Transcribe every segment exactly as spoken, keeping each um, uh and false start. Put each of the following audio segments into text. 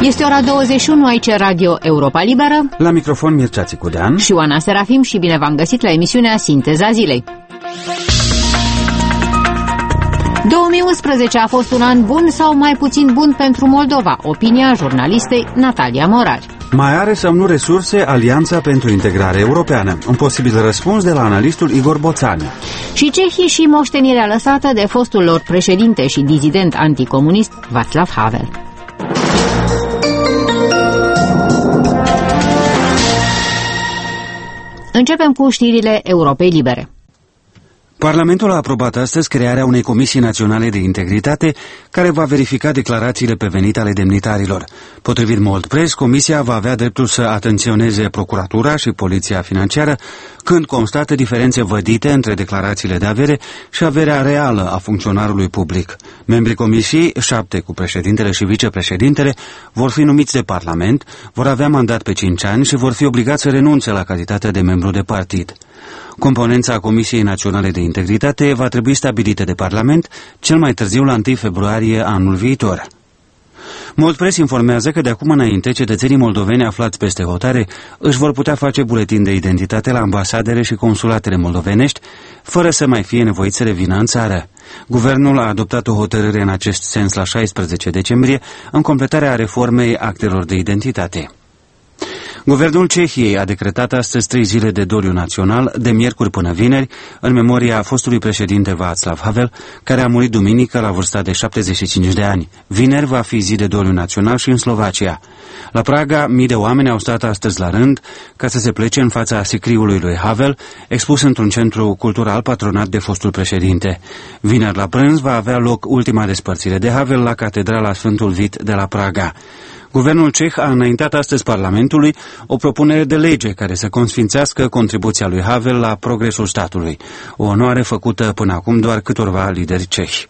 Este ora douăzeci și unu, aici Radio Europa Liberă. La microfon Mircea Țicudean și Oana Serafim și bine v-am găsit la emisiunea Sinteza Zilei. două mii unsprezece a fost un an bun sau mai puțin bun pentru Moldova? Opinia jurnalistei Natalia Morari. Mai are sau nu resurse Alianța pentru Integrare Europeană? Un posibil răspuns de la analistul Igor Boțani. Și cehii și moștenirea lăsată de fostul lor președinte și dizident anticomunist Václav Havel. Începem cu știrile Europei Libere. Parlamentul a aprobat astăzi crearea unei comisii naționale de integritate care va verifica declarațiile pe venit ale demnitarilor. Potrivit Moldpress, comisia va avea dreptul să atenționeze procuratura și poliția financiară când constată diferențe vădite între declarațiile de avere și averea reală a funcționarului public. Membrii comisiei, șapte cu președintele și vicepreședintele, vor fi numiți de Parlament, vor avea mandat pe cinci ani și vor fi obligați să renunțe la calitatea de membru de partid. Componența Comisiei Naționale de Integritate va trebui stabilită de Parlament cel mai târziu la întâi februarie anul viitor. Moldpress informează că de acum înainte cetățenii moldoveni aflați peste hotare își vor putea face buletin de identitate la ambasadele și consulatele moldovenești, fără să mai fie nevoiți să revină în țară. Guvernul a adoptat o hotărâre în acest sens la șaisprezece decembrie, în completarea reformei actelor de identitate. Guvernul Cehiei a decretat astăzi trei zile de doliu național, de miercuri până vineri, în memoria fostului președinte Václav Havel, care a murit duminică la vârsta de șaptezeci și cinci de ani. Vineri va fi zi de doliu național și în Slovacia. La Praga, mii de oameni au stat astăzi la rând ca să se plece în fața sicriului lui Havel, expus într-un centru cultural patronat de fostul președinte. Vineri la prânz va avea loc ultima despărțire de Havel la Catedrala Sfântul Vit de la Praga. Guvernul ceh a înaintat astăzi Parlamentului o propunere de lege care să consfințească contribuția lui Havel la progresul statului, o onoare făcută până acum doar câtorva lideri cehi.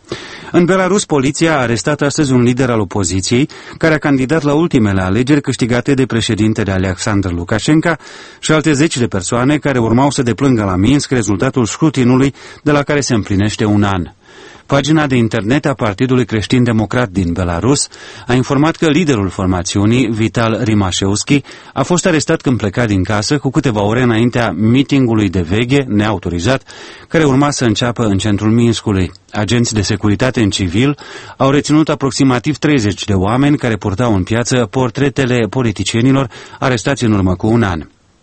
În Belarus, poliția a arestat astăzi un lider al opoziției care a candidat la ultimele alegeri câștigate de președintele Alexander Lukashenko și alte zeci de persoane care urmau să deplângă la Minsk rezultatul scrutinului de la care se împlinește un an. Pagina de internet a Partidului Creștin-Democrat din Belarus a informat că liderul formațiunii, Vital Rimașevski, a fost arestat când pleca din casă cu câteva ore înaintea mitingului de veghe neautorizat, care urma să înceapă în centrul Minskului. Agenți de securitate în civil au reținut aproximativ treizeci de oameni care purtau în piață portretele politicienilor arestați în urmă cu un an.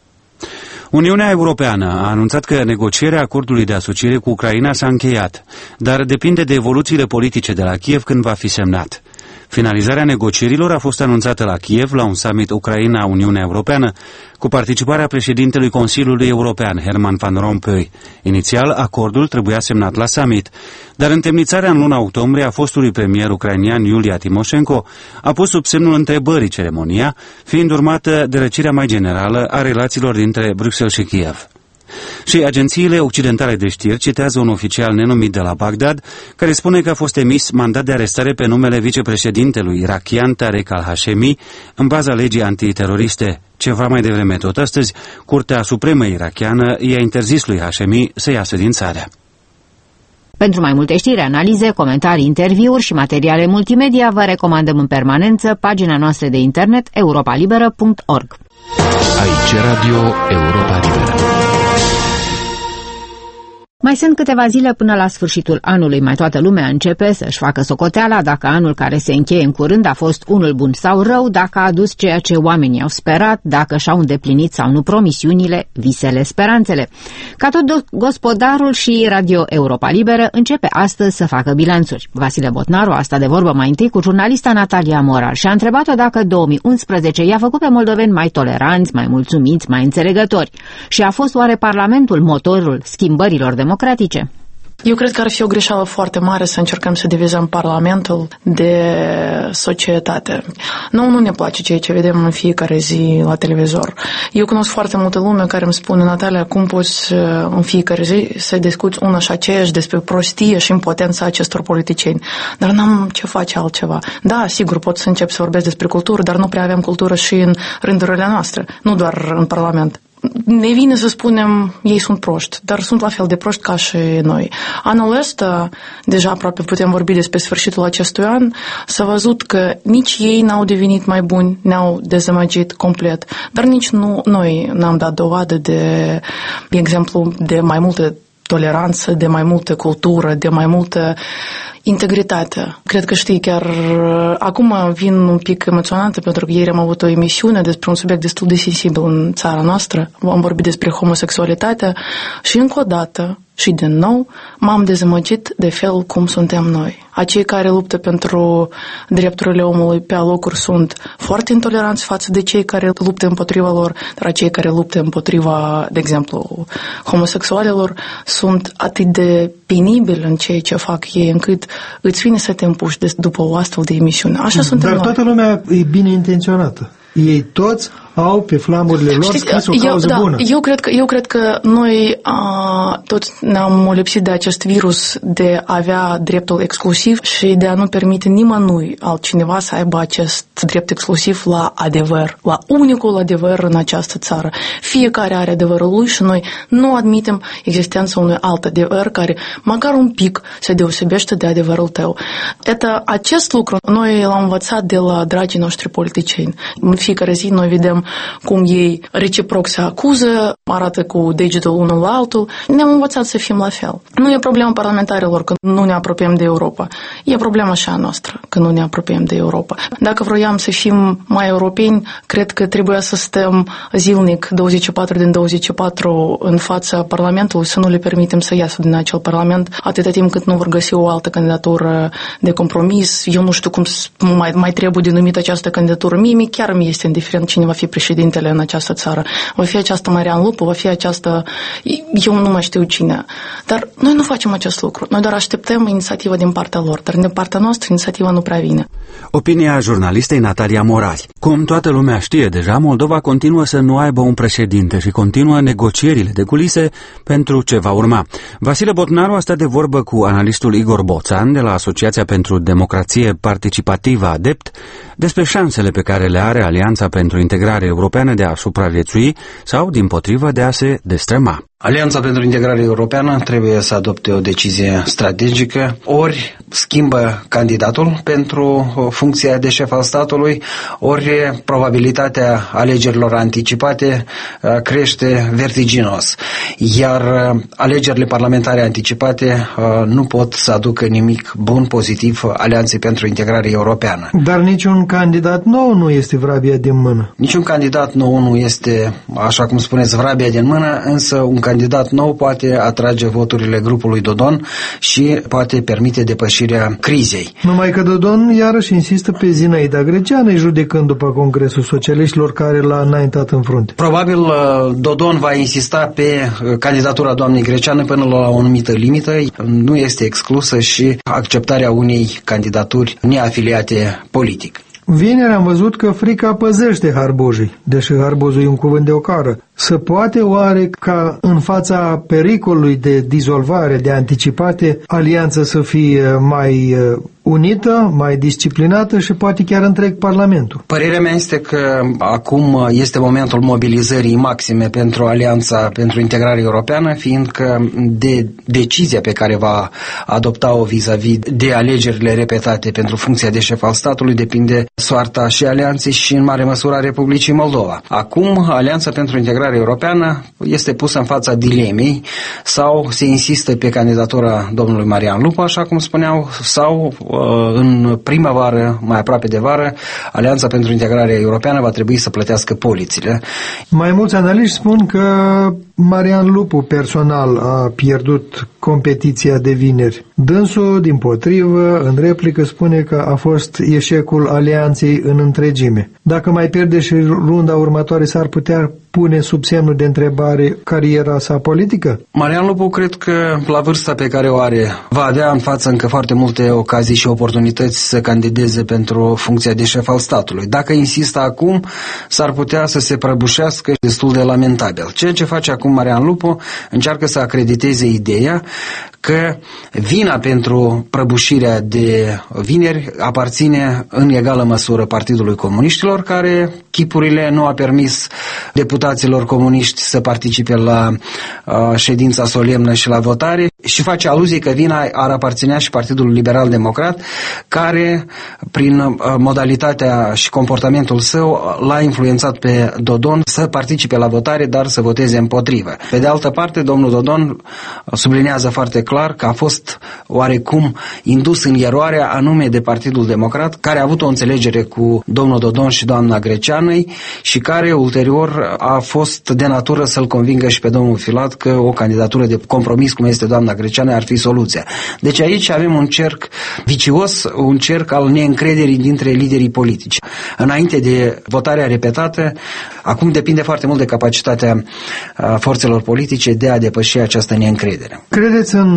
Uniunea Europeană a anunțat că negocierea acordului de asociere cu Ucraina s-a încheiat, dar depinde de evoluțiile politice de la Kiev când va fi semnat. Finalizarea negocierilor a fost anunțată la Kiev la un summit Ucraina-Uniunea Europeană cu participarea președintelui Consiliului European, Herman Van Rompuy. Inițial, acordul trebuia semnat la summit, dar întemnițarea în luna octombrie a fostului premier ucrainian Iulia Timoșenko a pus sub semnul întrebării ceremonia, fiind urmată de răcirea mai generală a relațiilor dintre Bruxelles și Kiev. Și agențiile occidentale de știri citează un oficial nenumit de la Bagdad, care spune că a fost emis mandat de arestare pe numele vicepreședintelui irakian Tarek al-Hashemi în baza legii antiteroriste. Ceva mai devreme tot astăzi, Curtea Supremă irakiană i-a interzis lui Hashemi să iasă din țară. Pentru mai multe știri, analize, comentarii, interviuri și materiale multimedia, vă recomandăm în permanență pagina noastră de internet europa liberă punct org. Aici Radio Europa Liberă. Mai sunt câteva zile până la sfârșitul anului, mai toată lumea începe să-și facă socoteala dacă anul care se încheie în curând a fost unul bun sau rău, dacă a adus ceea ce oamenii au sperat, dacă și-au îndeplinit sau nu promisiunile, visele, speranțele. Ca tot gospodarul și Radio Europa Liberă începe astăzi să facă bilanțuri. Vasile Botnaru a stat de vorbă mai întâi cu jurnalista Natalia Morari și a întrebat-o dacă două mii unsprezece i-a făcut pe moldoveni mai toleranți, mai mulțumiți, mai înțelegători. Și a fost oare Parlamentul motorul schimbărilor democratice? democratice. Eu cred că ar fi o greșeală foarte mare să încercăm să divizăm Parlamentul de societate. Nu, nu ne place ceea ce vedem în fiecare zi la televizor. Eu cunosc foarte multă lume care îmi spune: Natalia, cum poți în fiecare zi să discuți una și aceeași despre prostie și impotența acestor politicieni? Dar n-am ce face altceva. Da, sigur, pot să încep să vorbesc despre cultură, dar nu prea avem cultură și în rândurile noastre, nu doar în Parlament. ne vine să spunem ei sunt proști, dar sunt la fel de proști ca și noi. Anul ăsta, deja aproape putem vorbi despre sfârșitul acestui an, s-a văzut că nici ei n-au devenit mai buni, ne-au dezamăgit complet, dar nici nu, noi n-am dat dovadă de, de exemplu, de mai multă toleranță, de mai multă cultură, de mai multă integritate. Cred că știi, chiar acum vin un pic emoționată pentru că ieri am avut o emisiune despre un subiect destul de sensibil în țara noastră. Am vorbit despre homosexualitate și încă o dată și din nou m-am dezamăgit de fel cum suntem noi. Acei care luptă pentru drepturile omului pe alocuri sunt foarte intoleranți față de cei care luptă împotriva lor, dar acei care luptă împotriva, de exemplu, homosexualilor sunt atât de penibili în ceea ce fac ei, încât îți vine să te împuși de, după o astfel de emisiune. Așa suntem Dar noi. toată lumea e bine intenționată. Ei toți au pe flamurile lor Știți, scris o eu, cauză da, bună. Eu cred că, eu cred că noi a, toți ne-am lipsit de acest virus de a avea dreptul exclusiv și de a nu permite nimănui altcineva să aibă acest drept exclusiv la adevăr, la unicul adevăr în această țară. Fiecare are adevărul lui și noi nu admitem existența unui alt adevăr care măcar un pic se deosebește de adevărul tău. Eta, acest lucru noi l-am învățat de la dragii noștri politicieni. În fiecare zi noi vedem cum ei reciproc se acuză, arată cu degetul unul la altul. Ne-am învățat să fim la fel. Nu e problema parlamentarilor că nu ne apropiem de Europa. E problema și a noastră că nu ne apropiem de Europa. Dacă vroiam să fim mai europeni, cred că trebuia să stăm zilnic douăzeci și patru din douăzeci și patru în fața Parlamentului, să nu le permitem să iasă din acel Parlament atâta timp cât nu vor găsi o altă candidatură de compromis. Eu nu știu cum mai, mai trebuie denumită această candidatură. Mie, mie chiar mi este indiferent cine va fi președintele în această țară. Va fi această Marian Lupu, va fi această... Eu nu mai știu cine. Dar noi nu facem acest lucru. Noi doar așteptăm inițiativa din partea lor, dar din partea noastră inițiativa nu prea vine. Opinia jurnalistei Natalia Morali. Cum toată lumea știe deja, Moldova continuă să nu aibă un președinte și continuă negocierile de culise pentru ce va urma. Vasile Botnaru a stat de vorbă cu analistul Igor Boțan de la Asociația pentru Democrație Participativă ADEPT despre șansele pe care le are Alianța pentru Integrare Europeană de a supraviețui sau, dimpotrivă, de a se destrăma. Alianța pentru Integrare Europeană trebuie să adopte o decizie strategică, ori schimbă candidatul pentru funcția de șef al statului, ori probabilitatea alegerilor anticipate crește vertiginos. Iar alegerile parlamentare anticipate nu pot să aducă nimic bun, pozitiv Alianței pentru Integrare Europeană. Dar niciun candidat nou nu este vrabia din mână. Niciun candidat nou nu este, așa cum spuneți, vrabia din mână, însă un candidat nou poate atrage voturile grupului Dodon și poate permite depășirea crizei. Numai că Dodon iarăși insistă pe Zinaida Greceană, judecând după Congresul Socialiștilor care l-a înaintat în frunte. Probabil Dodon va insista pe candidatura doamnei Greceană până la o anumită limită. Nu este exclusă și acceptarea unei candidaturi neafiliate politic. Vineri am văzut că frica păzește harbojii, deși harbojul e un cuvânt de ocară. Se poate oare ca în fața pericolului de dizolvare, de anticipate, alianța să fie mai unită, mai disciplinată și poate chiar întreg Parlamentul? Părerea mea este că acum este momentul mobilizării maxime pentru Alianța pentru Integrare Europeană, fiindcă de decizia pe care va adopta-o vis-a-vis de alegerile repetate pentru funcția de șef al statului depinde soarta și Alianței și în mare măsură a Republicii Moldova. Acum Alianța pentru Integrare Europeană este pusă în fața dilemei: sau se insistă pe candidatura domnului Marian Lupu, așa cum spuneau, sau în primăvară, mai aproape de vară, Alianța pentru Integrare Europeană va trebui să plătească polițile. Mai mulți analiști spun că Marian Lupu personal a pierdut competiția de vineri. Dânsul, dimpotrivă, în replică spune că a fost eșecul alianței în întregime. Dacă mai pierde și runda următoare, s-ar putea pune sub semnul de întrebare cariera sa politică? Marian Lupu, cred că la vârsta pe care o are, va avea în față încă foarte multe ocazii și oportunități să candideze pentru funcția de șef al statului. Dacă insistă acum, s-ar putea să se prăbușească destul de lamentabil. Ceea ce face acum Marian Lupu, încearcă să acrediteze ideea că vina pentru prăbușirea de vineri aparține în egală măsură Partidului Comuniștilor, care chipurile nu a permis deputaților comuniști să participe la uh, ședința solemnă și la votare, și face aluzie că vina ar aparținea și Partidul Liberal Democrat, care prin uh, modalitatea și comportamentul său l-a influențat pe Dodon să participe la votare, dar să voteze împotrivă. Pe de altă parte, domnul Dodon sublinează foarte clar că a fost oarecum indus în eroare anume de Partidul Democrat, care a avut o înțelegere cu domnul Dodon și doamna Greceanăi și care ulterior a fost de natură să-l convingă și pe domnul Filat că o candidatură de compromis cum este doamna Greceană ar fi soluția. Deci aici avem un cerc vicios, un cerc al neîncrederii dintre liderii politici. Înainte de votarea repetată, acum depinde foarte mult de capacitatea forțelor politice de a depăși această neîncredere. Credeți în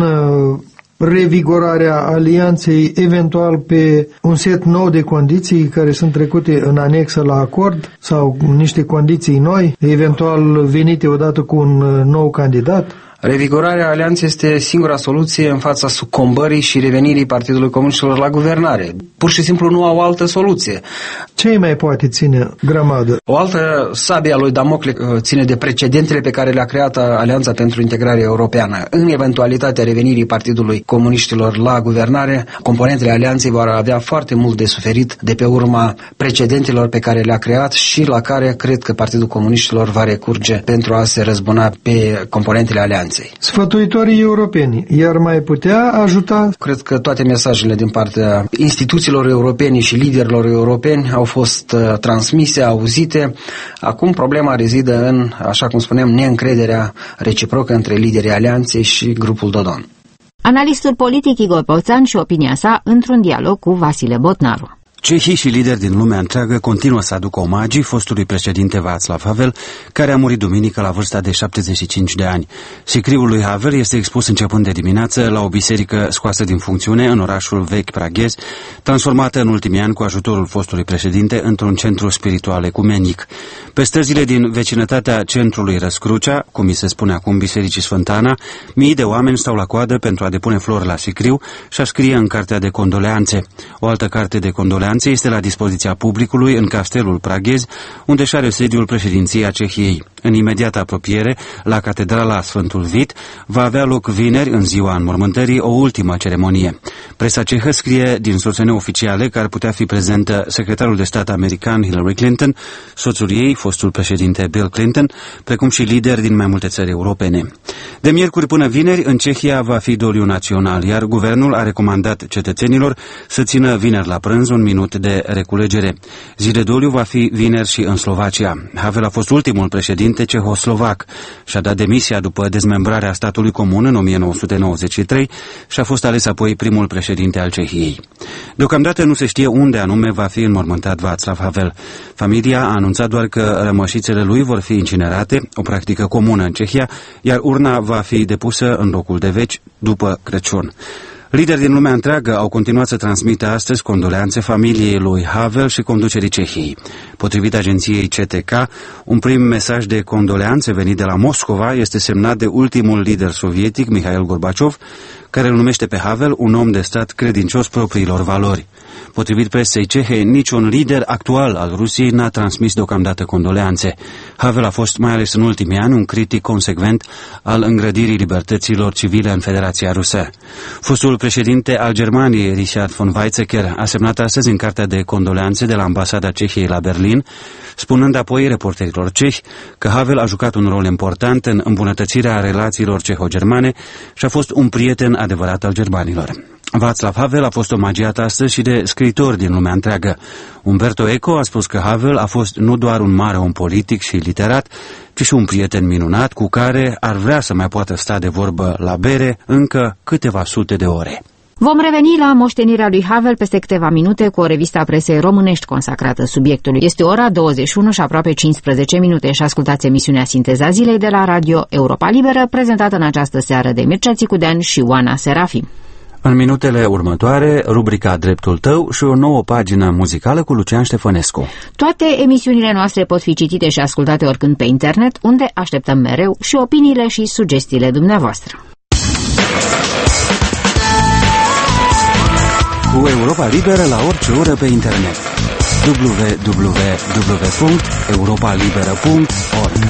revigorarea alianței eventual pe un set nou de condiții care sunt trecute în anexă la acord sau niște condiții noi, eventual venite odată cu un nou candidat? Revigorarea alianței este singura soluție în fața sucombării și revenirii Partidului Comuniștilor la guvernare. Pur și simplu nu au altă soluție. Ce mai poate ține grămadă? O altă sabie a lui Damocle ține de precedentele pe care le-a creat Alianța pentru Integrare Europeană. În eventualitatea revenirii Partidului Comuniștilor la guvernare, componentele alianței vor avea foarte mult de suferit de pe urma precedentelor pe care le-a creat și la care cred că Partidul Comuniștilor va recurge pentru a se răzbuna pe componentele alianței. Sfătuitorii europeni iar mai putea ajuta? Cred că toate mesajele din partea instituțiilor europene și liderilor europeni au fost uh, transmise, auzite. Acum problema rezidă în, așa cum spunem, neîncrederea reciprocă între liderii alianței și grupul Dodon. Analistul politic Igor Poțan și opinia sa într-un dialog cu Vasile Botnaru. Cehii și lideri din lumea întreagă continuă să aducă omagii fostului președinte Václav Havel, care a murit duminică la vârsta de șaptezeci și cinci de ani. Sicriul lui Havel este expus începând de dimineață la o biserică scoasă din funcțiune în orașul vechi praghez, transformată în ultimii ani cu ajutorul fostului președinte într-un centru spiritual ecumenic. Pe străzile din vecinătatea centrului Răscrucea, cum mi se spune acum Bisericii Sfântana, mii de oameni stau la coadă pentru a depune flori la sicriu și a scrie în cartea de condoleanțe. O altă carte de condoleanțe este la dispoziția publicului în castelul praghez, unde și are sediul președinției Cehiei. În imediată apropiere, la Catedrala Sfântul Vit, va avea loc vineri, în ziua înmormântării, o ultimă ceremonie. Presa cehă scrie din surse neoficiale că ar putea fi prezentă secretarul de stat american Hillary Clinton, soțul ei, fostul președinte Bill Clinton, precum și lideri din mai multe țări europene. De miercuri până vineri, în Cehia va fi doliu național, iar guvernul a recomandat cetățenilor să țină vineri la prânz un minut de reculegere. Zi de doliu va fi vineri și în Slovacia. Havel a fost ultimul președinte cehoslovac. Și-a dat demisia după dezmembrarea statului comun în o mie nouă sute nouăzeci și trei și a fost ales apoi primul președinte al Cehiei. Deocamdată nu se știe unde anume va fi înmormântat Václav Havel. Familia a anunțat doar că rămășițele lui vor fi incinerate, o practică comună în Cehia, iar urna va fi depusă în locul de veci după Crăciun. Lideri din lumea întreagă au continuat să transmită astăzi condoleanțe familiei lui Havel și conducerii Cehiei. Potrivit agenției C T K, un prim mesaj de condoleanțe venit de la Moscova este semnat de ultimul lider sovietic, Mihail Gorbaciov, care îl numește pe Havel un om de stat credincios propriilor valori. Potrivit presei cehe, niciun lider actual al Rusiei n-a transmis deocamdată condoleanțe. Havel a fost, mai ales în ultimii ani, un critic consecvent al îngrădirii libertăților civile în Federația Rusă. Fostul președinte al Germaniei, Richard von Weizsäcker, a semnat astăzi în cartea de condoleanțe de la ambasada Cehiei la Berlin, spunând apoi reporterilor cehi că Havel a jucat un rol important în îmbunătățirea relațiilor ceho-germane și a fost un prieten adevărat al germanilor. Václav Havel a fost omagiat astăzi și de scriitori din lumea întreagă. Umberto Eco a spus că Havel a fost nu doar un mare om politic și literat, ci și un prieten minunat cu care ar vrea să mai poată sta de vorbă la bere încă câteva sute de ore. Vom reveni la moștenirea lui Havel peste câteva minute cu o revistă a presei românești consacrată subiectului. Este ora douăzeci și unu și aproape cincisprezece minute și ascultați emisiunea Sinteza Zilei de la Radio Europa Liberă, prezentată în această seară de Mircea Țicudean și Oana Serafim. În minutele următoare, rubrica Dreptul tău și o nouă pagină muzicală cu Lucian Ștefănescu. Toate emisiunile noastre pot fi citite și ascultate oricând pe internet, unde așteptăm mereu și opiniile și sugestiile dumneavoastră. cu Europa Liberă la orice oră pe internet. w w w punct europa liberă punct org.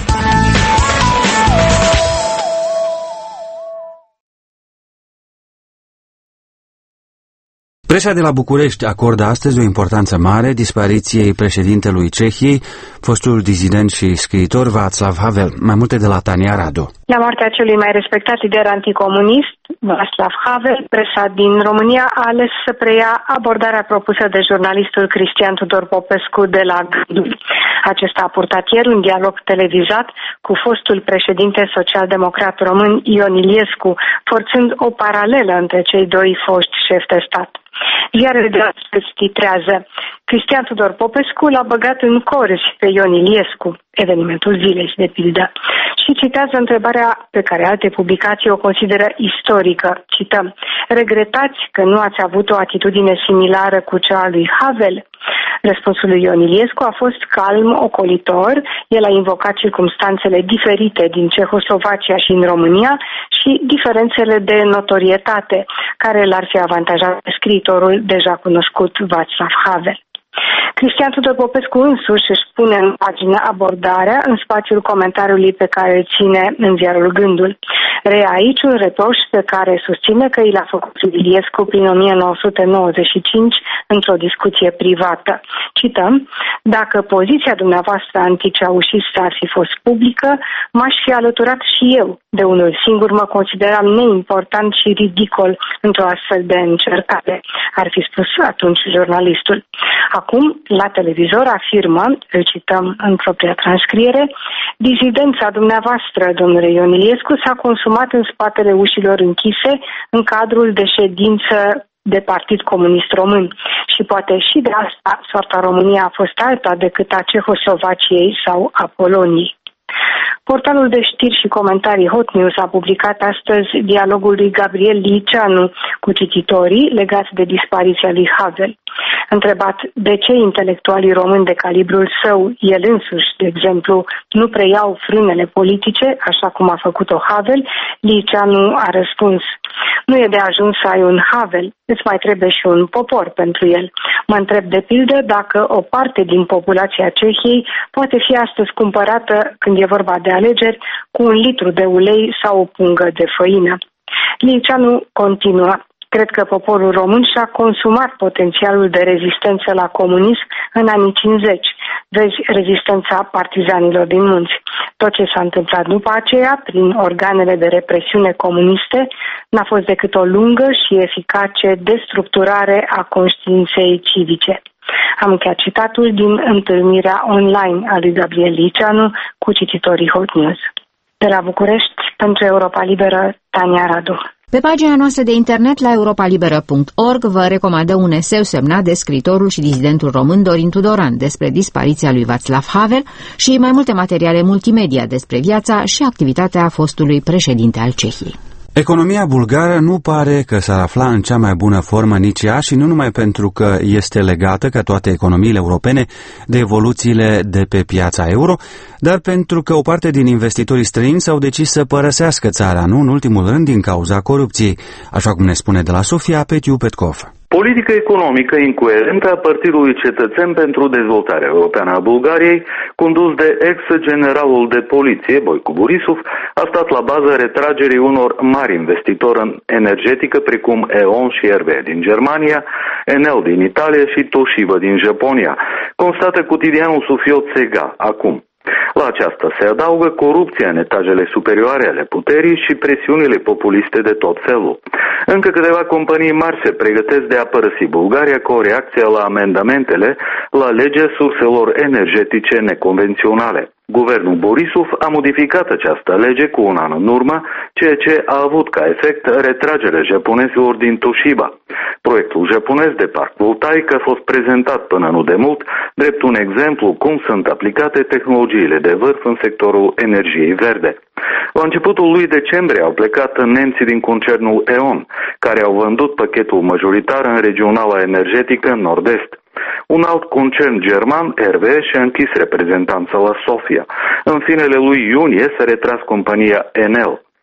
Presa de la București acordă astăzi o importanță mare dispariției președintelui Cehiei, fostul dizident și scriitor Václav Havel. Mai multe de la Tania Radu. La moartea celui mai respectat lider anticomunist, Václav Havel, presa din România a ales să preia abordarea propusă de jurnalistul Cristian Tudor Popescu de la Gândul. Acesta a purtat ieri un dialog televizat cu fostul președinte social-democrat român Ion Iliescu, forțând o paralelă între cei doi foști șefi de stat. Ziarele de astăzi titrează: Cristian Tudor Popescu l-a băgat în corzi pe Ion Iliescu, evenimentul zilei de pildă, și citează întrebarea pe care alte publicații o consideră istorică. Cităm: regretați că nu ați avut o atitudine similară cu cea a lui Havel? Răspunsul lui Ion Iliescu a fost calm, ocolitor. El a invocat circumstanțele diferite din Cehoslovacia și în România și diferențele de notorietate care l-ar fi avantajat scriitorul deja cunoscut Václav Havel. Cristian Tudor Popescu însuși își pune în pagină abordarea în spațiul comentariului pe care îl ține în ziarul Gândul. Reia aici un reproș pe care susține că i l-a făcut lui Iliescu prin o mie nouă sute nouăzeci și cinci într-o discuție privată. Cităm: dacă poziția dumneavoastră anticeaușistă ar fi fost publică, m-aș fi alăturat și eu. De unul singur mă consideram neimportant și ridicol într-o astfel de încercare, ar fi spus atunci jurnalistul. Acum, la televizor afirmă, îl cităm în propria transcriere: dizidența dumneavoastră, domnule Ion Iliescu, s-a consumat în spatele ușilor închise în cadrul de ședință de Partid Comunist Român și poate și de asta soarta României a fost alta decât a Cehoslovaciei sau a Poloniei. Portalul de știri și comentarii Hot News a publicat astăzi dialogul lui Gabriel Liceanu cu cititorii legați de dispariția lui Havel. Întrebat de ce intelectualii români de calibrul său, el însuși, de exemplu, nu preiau frânele politice, așa cum a făcut-o Havel, Liceanu a răspuns: nu e de ajuns să ai un Havel, îți mai trebuie și un popor pentru el. Mă întreb de pildă dacă o parte din populația Cehiei poate fi astăzi cumpărată, când e vorba de alegeri, cu un litru de ulei sau o pungă de făină. Liceanu continuă: cred că poporul român și-a consumat potențialul de rezistență la comunism în anii cincizeci. Vezi rezistența partizanilor din munți. Tot ce s-a întâmplat după aceea, prin organele de represiune comuniste, n-a fost decât o lungă și eficace destructurare a conștiinței civice. Am încheiat citatul din întâlnirea online a lui Gabriel Liceanu cu cititorii Hot News. De la București, pentru Europa Liberă, Tania Radu. Pe pagina noastră de internet la europa liberă punct org vă recomandă un eseu semnat de scriitorul și dizidentul român Dorin Tudoran despre dispariția lui Václav Havel și mai multe materiale multimedia despre viața și activitatea fostului președinte al Cehiei. Economia bulgară nu pare că s-ar afla în cea mai bună formă nici ea și nu numai pentru că este legată, ca toate economiile europene, de evoluțiile de pe piața euro, dar pentru că o parte din investitorii străini s-au decis să părăsească țara, nu în ultimul rând din cauza corupției, așa cum ne spune de la Sofia Petiu Petkov. Politica economică incoerentă a Partidului Cetățeni pentru Dezvoltarea Europeană a Bulgariei, condus de ex-generalul de poliție, Boicu Borisov, a stat la bază retragerii unor mari investitori în energetică, precum E O N și R W E din Germania, Enel din Italia și Toshiba din Japonia, constată cotidianul Sofiot Sega acum. La aceasta se adaugă corupția în etajele superioare ale puterii și presiunile populiste de tot felul. Încă câteva companii mari se pregătesc de a părăsi Bulgaria ca o reacție la amendamentele la legea surselor energetice neconvenționale. Guvernul Borisov a modificat această lege cu un an în urmă, ceea ce a avut ca efect retragerea japonezilor din Toshiba. Proiectul japonez de parc voltaic a fost prezentat până nu demult drept un exemplu cum sunt aplicate tehnologiile de vârf în sectorul energiei verde. La începutul lui decembrie au plecat nemții din concernul E O N, care au vândut pachetul majoritar în regionala energetică nord-est. Un alt concern german, R W E, și-a închis reprezentanța la Sofia. În finele lui iunie s-a retras compania Enel.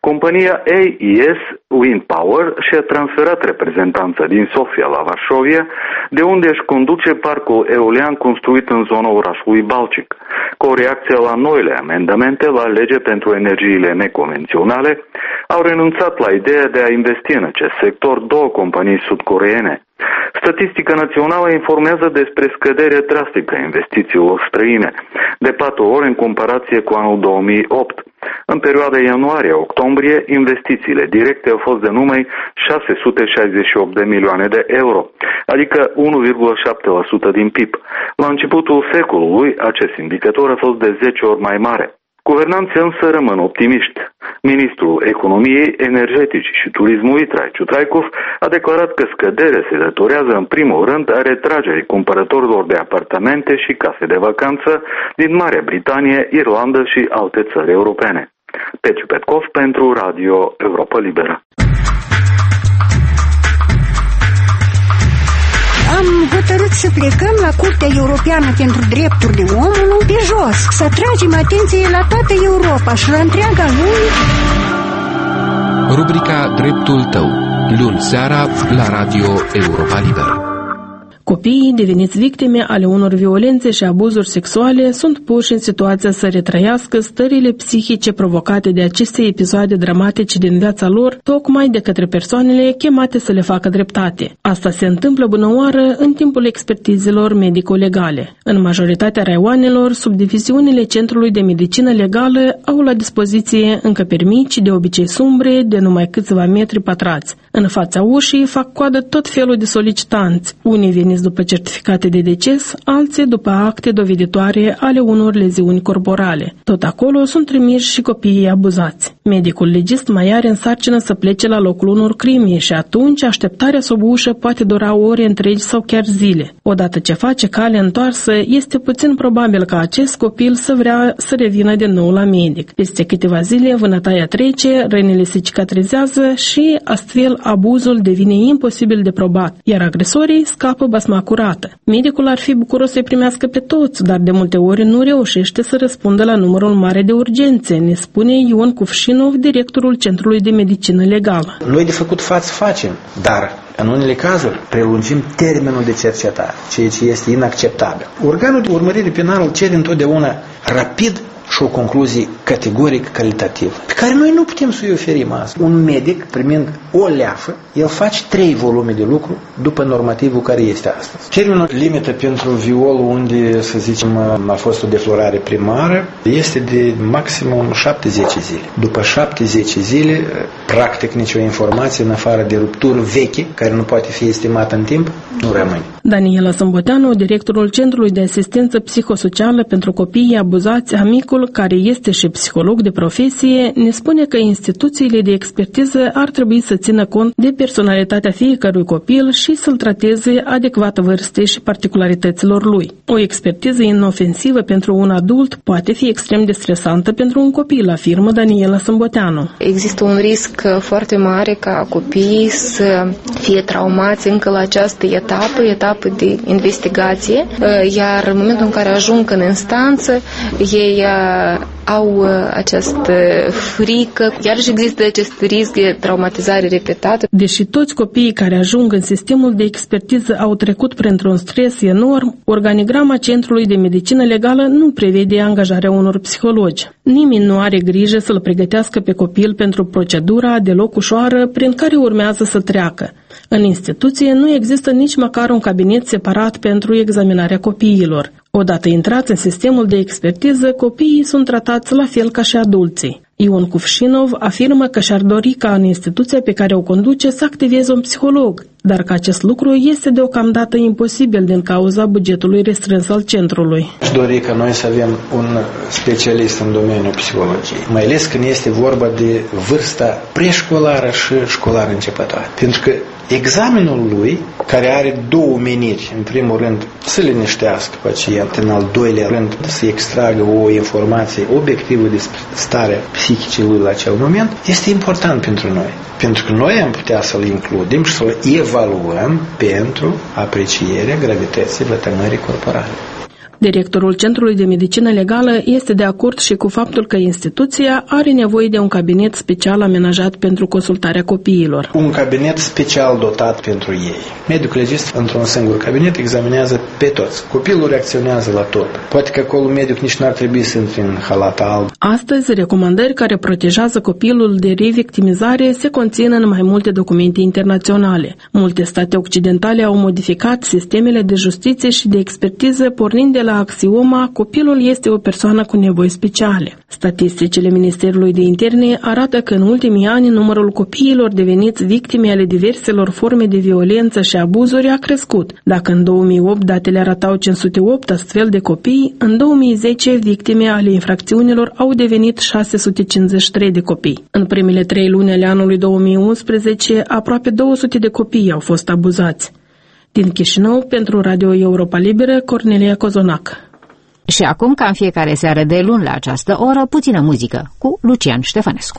Compania A E S Wind Power și-a transferat reprezentanța din Sofia la Varșovia, de unde își conduce parcul eolian construit în zona orașului Balcic. Cu o reacție la noile amendamente la lege pentru energiile neconvenționale, au renunțat la ideea de a investi în acest sector două companii sudcoreene. Statistica Națională informează despre scăderea drastică a investițiilor străine, de patru ori în comparație cu anul două mii opt. În perioada ianuarie-octombrie, investițiile directe au fost de numai șase sute șaizeci și opt de milioane de euro, adică unu virgulă șapte la sută din P I B. La începutul secolului, acest indicator a fost de zece ori mai mare. Guvernanții însă rămân optimiști. Ministrul Economiei, Energeticii și Turismului, Traičiu Traikov, a declarat că scăderea se datorează în primul rând a retragerii cumpărătorilor de apartamente și case de vacanță din Marea Britanie, Irlanda și alte țări europene. Peciu Petkov pentru Radio Europa Liberă. Am hotărât să plecăm la Curtea Europeană pentru Drepturile Omului pe jos, să atragem atenție la toată Europa și la întreaga lume. Rubrica Dreptul tău, luni seara la Radio Europa Liberă. Copiii deveniți victime ale unor violențe și abuzuri sexuale sunt puși în situația să retrăiască stările psihice provocate de aceste episoade dramatice din viața lor, tocmai de către persoanele chemate să le facă dreptate. Asta se întâmplă bunăoară în timpul expertizelor medico-legale. În majoritatea raioanelor, subdiviziunile Centrului de Medicină Legală au la dispoziție încăperi mici, de obicei sumbre, de numai câțiva metri pătrați. În fața ușii fac coadă tot felul de solicitanți. Unii vin după certificate de deces, alții după acte doveditoare ale unor leziuni corporale. Tot acolo sunt trimiși și copiii abuzați. Medicul legist mai are în sarcină să plece la locul unor crime și atunci așteptarea sub ușă poate dura ore întregi sau chiar zile. Odată ce face cale întoarsă, este puțin probabil ca acest copil să vrea să revină din nou la medic. Peste câteva zile vânătaia trece, rănile se cicatrizează și astfel abuzul devine imposibil de probat, iar agresorii scapă basma curată. Medicul ar fi bucuros să-i primească pe toți, dar de multe ori nu reușește să răspundă la numărul mare de urgențe, ne spune Ion Kuvshinov, directorul Centrului de Medicină Legală. Noi de făcut față facem, dar în unele cazuri prelungim termenul de cercetare, ceea ce este inacceptabil. Organul de urmărire penală cere întotdeauna rapid și o concluzie categoric calitativă, pe care noi nu putem să-i oferim azi. Un medic, primind o leafă, el face trei volume de lucru după normativul care este astăzi. Termenul limită pentru viol, unde, să zicem, a fost o deflorare primară, este de maximum șapte zece zile. După șapte zece zile, practic nicio informație în afară de rupturi veche, care nu poate fi estimată în timp, nu rămâne. Daniela Sâmboteanu, directorul Centrului de Asistență Psihosocială pentru Copiii Abuzați, amicul, care este și psiholog de profesie, ne spune că instituțiile de expertiză ar trebui să țină cont de personalitatea fiecărui copil și să-l trateze adecvat vârstei și particularităților lui. O expertiză inofensivă pentru un adult poate fi extrem de stresantă pentru un copil, afirmă Daniela Sâmboteanu. Există un risc foarte mare ca copiii să fie traumați încă la această etapă, etapă de investigație, iar în momentul în care ajung în instanță, ei au această frică, chiar și există acest risc de traumatizare repetată. Deși toți copiii care ajung în sistemul de expertiză au trecut printr-un stres enorm, organigrama Centrului de Medicină Legală nu prevede angajarea unor psihologi. Nimeni nu are grijă să-l pregătească pe copil pentru procedura deloc ușoară prin care urmează să treacă. În instituție nu există nici măcar un cabinet separat pentru examinarea copiilor. Odată intrați în sistemul de expertiză, copiii sunt tratați la fel ca și adulții. Ion Kuvshinov afirmă că și-ar dori ca în instituția pe care o conduce să activeze un psiholog, dar că acest lucru este deocamdată imposibil din cauza bugetului restrâns al centrului. Aș dori ca noi să avem un specialist în domeniul psihologiei, mai ales când este vorba de vârsta preșcolară și școlară începătoare. Pentru că examenul lui, care are două meniri, în primul rând să liniștească pacientul, în al doilea rând să extragă o informație obiectivă despre starea psihică lui la acel moment, este important pentru noi. Pentru că noi am putea să-l includem și să-l evaluăm pentru aprecierea gravității vătămării corporale. Directorul Centrului de Medicină Legală este de acord și cu faptul că instituția are nevoie de un cabinet special amenajat pentru consultarea copiilor. Un cabinet special dotat pentru ei. Medicul legist, într-un singur cabinet, examinează pe toți. Copilul reacționează la tot. Poate că acolo medic nici n-ar trebui să intre în halat alb. Astăzi, recomandări care protejează copilul de revictimizare se conțin în mai multe documente internaționale. Multe state occidentale au modificat sistemele de justiție și de expertiză pornind de la axioma copilul este o persoană cu nevoi speciale. Statisticile Ministerului de Interne arată că în ultimii ani numărul copiilor deveniți victime ale diverselor forme de violență și abuzuri a crescut. Dacă în două mii opt datele arătau cinci sute opt astfel de copii, în două mii zece victime ale infracțiunilor au devenit șase sute cincizeci și trei de copii. În primele trei luni ale anului două mii unsprezece, aproape două sute de copii au fost abuzați. Din Chișinău, pentru Radio Europa Liberă, Cornelia Cozonac. Și acum, ca în fiecare seară de luni la această oră, puțină muzică cu Lucian Ștefănescu.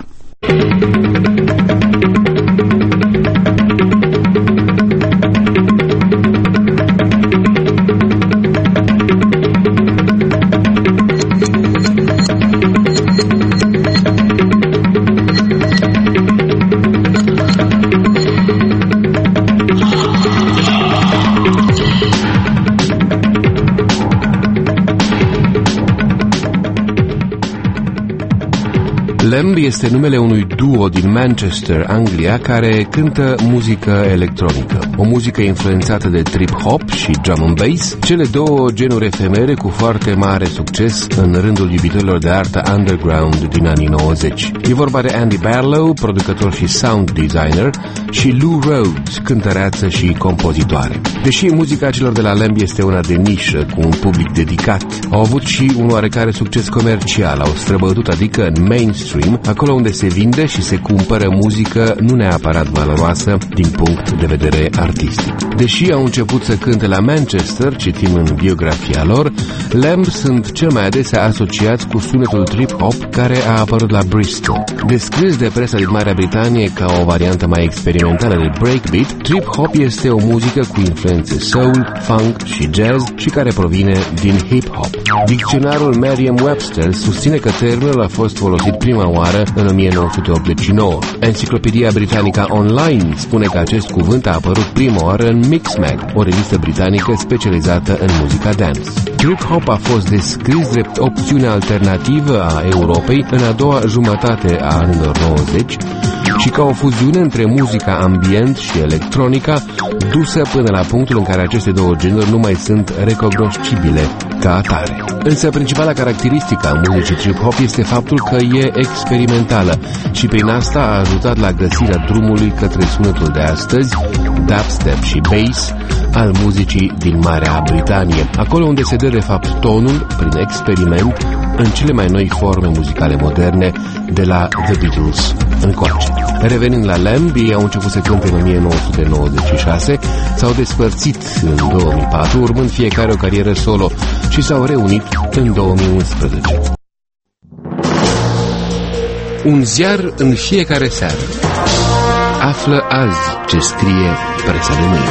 Lamb este numele unui duo din Manchester, Anglia, care cântă muzică electronică. O muzică influențată de trip-hop și drum and bass, cele două genuri efemere cu foarte mare succes în rândul iubitorilor de artă underground din anii nouăzeci. E vorba de Andy Barlow, producător și sound designer, și Lou Rhodes, cântăreață și compozitoare. Deși muzica celor de la Lamb este una de nișă, cu un public dedicat, au avut și un oarecare succes comercial, au străbătut, adică în mainstream, acolo unde se vinde și se cumpără muzică nu neapărat valoroasă din punct de vedere artistic. Deși au început să cânte la Manchester, citim în biografia lor, Lamb sunt cel mai adesea asociați cu sunetul trip-hop care a apărut la Bristol. Descris de presa din Marea Britanie ca o variantă mai experimentală de breakbeat, trip-hop este o muzică cu influențe soul, funk și jazz și care provine din hip-hop. Dicționarul Merriam-Webster susține că termenul a fost folosit prima oară în o mie nouă sute optzeci și nouă. Enciclopedia Britannica Online spune că acest cuvânt a apărut prima oară în Mixmag, o revistă britanică specializată în muzica dance. Trip-hop a fost descris drept opțiunea alternativă a Europei în a doua jumătate a anilor nouăzeci și ca o fuziune între muzica ambient și electronica, dusă până la punctul în care aceste două genuri nu mai sunt recognoscibile ca atare. Însă principala caracteristică a muzicii trip-hop este faptul că e experimentală și prin asta a ajutat la găsirea drumului către sunetul de astăzi, dubstep și bass, al muzicii din Marea Britanie, acolo unde se dă de fapt tonul, prin experiment, în cele mai noi forme muzicale moderne, de la The Beatles încoace. Revenind la Lamb, ei au început să cânte în o mie nouă sute nouăzeci și șase, s-au despărțit în două mii patru, urmând fiecare o carieră solo și s-au reunit în două mii unsprezece. Un ziar în fiecare seară. Află azi ce scrie presa de mâine.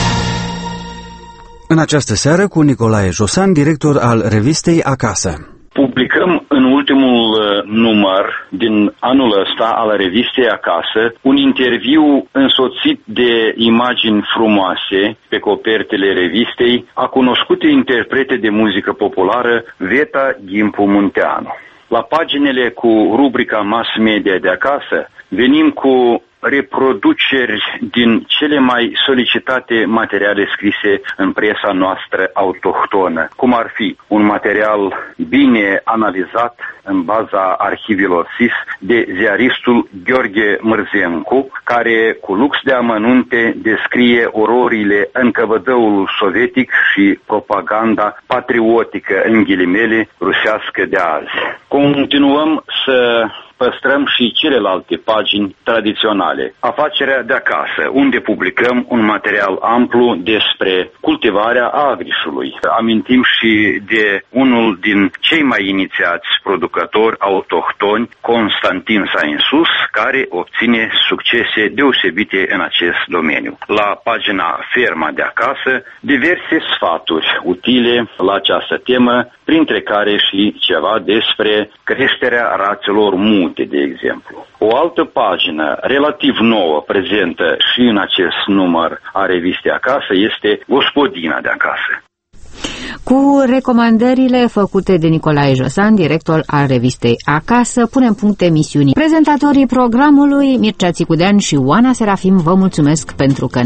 În această seară cu Nicolae Josan, director al revistei Acasă. Publicăm în ultimul număr din anul ăsta al revistei Acasă un interviu însoțit de imagini frumoase pe copertele revistei a cunoscute interprete de muzică populară Veta Ghimpu Munteanu. La paginile cu rubrica Mass Media de Acasă venim cu reproduceri din cele mai solicitate materiale scrise în presa noastră autohtonă, cum ar fi un material bine analizat în baza arhivilor S I S de ziaristul Gheorghe Mărzencu, care cu lux de amănunte descrie ororile încăvădăului sovietic și propaganda patriotică, în ghilimele, rusească de azi. Continuăm să păstrăm și celelalte pagini tradiționale. Afacerea de acasă, unde publicăm un material amplu despre cultivarea agrișului. Amintim și de unul din cei mai inițiați producători autohtoni, Constantin Sainsus, care obține succese deosebite în acest domeniu. La pagina Ferma de acasă, diverse sfaturi utile la această temă, printre care și ceva despre creșterea rațelor mute, de exemplu. O altă pagină relativ nouă, prezentă și în acest număr a revistei Acasă, este Gospodina de acasă. Cu recomandările făcute de Nicolae Josan, director al revistei Acasă, punem punct emisiunii. Prezentatorii programului Mircea Țicudean și Oana Serafim vă mulțumesc pentru că